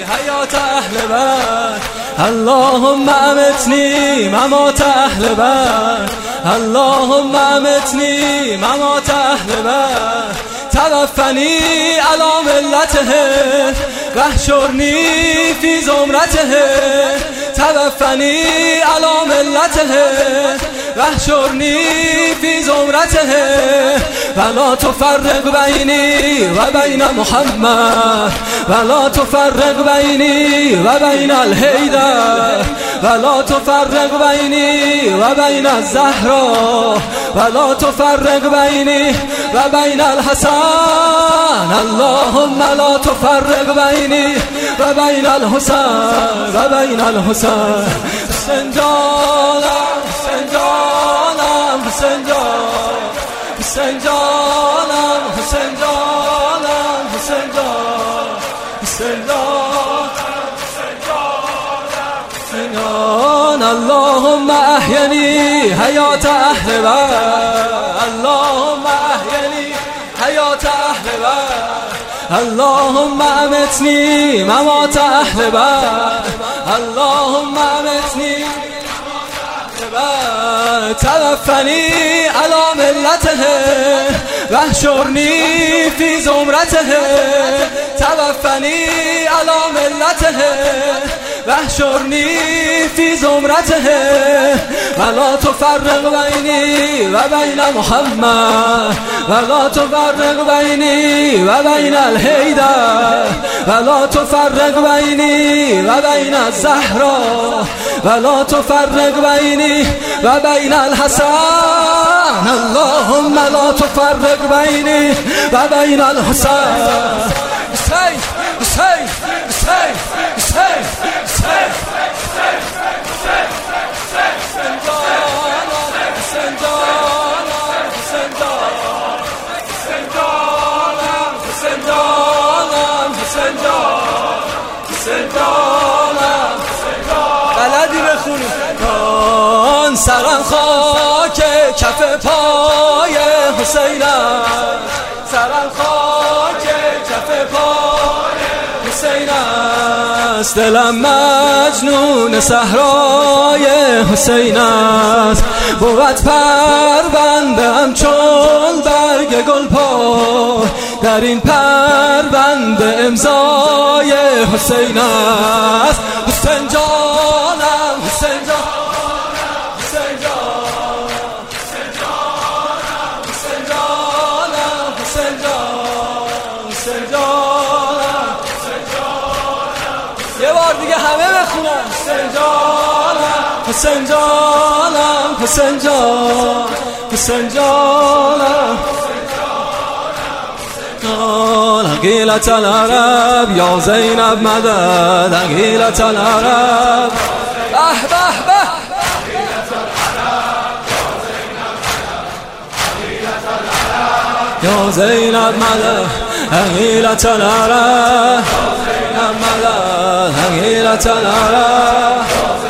حیات اهل بیت اللهم امتنی ممات اهل بیت اللهم امتنی ممات اهل بیت توفنی علی ملته واحشرنی فی زمرته توفنی علی ملته واحشرنی فی زمرته ولا تفرق بینی و بین محمد ولا تفرق بینی و بین الحیدر ولا تفرق بینی و بین الزهرا ولا تفرق بینی و بین الحسن اللهم لا تفرق بینی و بین الحسن و بین الحسن حسین جانم حسین جانم حسین جانم حسین جانم حسین جانم حسین جانم حسین جانم اللهم احیینی حیات اهل بیت اللهم احیینی حیات اهل بیت اللهم امتنی ممات اهل بیت اللهم امتنی توفنی علی ملته واحشرنی فی زمرته توفنی علی ملته واحشرنی فی زمرته ولا تفرق بینی و بین محمد ولا تفرق بینی و بین الحیدر ولا تفرق بینی و بین الزهرا ولا تفرق بینی و بین الحسن اللهم لا تفرق بینی و بین الحسن حسین حسین حسین حسین حسین بلدی بخونی آن سرم خاک کف پای حسین است سرم خاک کف پای حسین است دلم مجنون صحرای حسین است بود پرونده‌ام چون برگ گل پای در این پرونده امضای حسین است حسین جانم حسین جانم حسین جانم حسین جانم حسین جانم حسین جانم حسین جانم حسین جانم یه بار دیگه همه بخونن حسین جانم حسین جانم حسین جانم حسین جانم عقیلة العرب یا زینب مدد عقیلة العرب به به به یا زینب مدد عقیلة العرب عقیلة العرب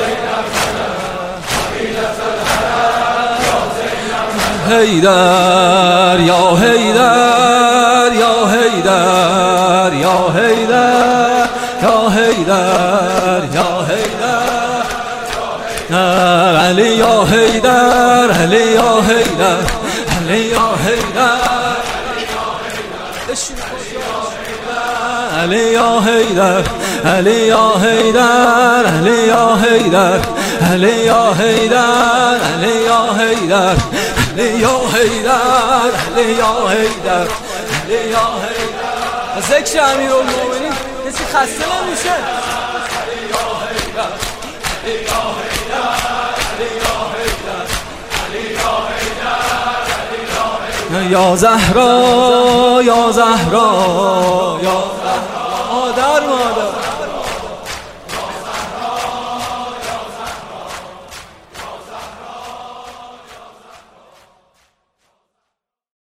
حیدر یا حیدر یا حیدر یا حیدر یا حیدر یا حیدر علی یا حیدر علی یا حیدر علی یا حیدر علی یا حیدر علی یا حیدر علی یا حیدر علی یا حیدر علی یا حیدر علی یا حیدر علی یا حیدر علی یا حیدر ذکر امیرالمومنین کسی خسته نمیشه علی یا حیدر علی یا حیدر علی یا حیدر علی یا حیدر علی یا حیدر یا زهرا یا زهرا یا زهرا مادر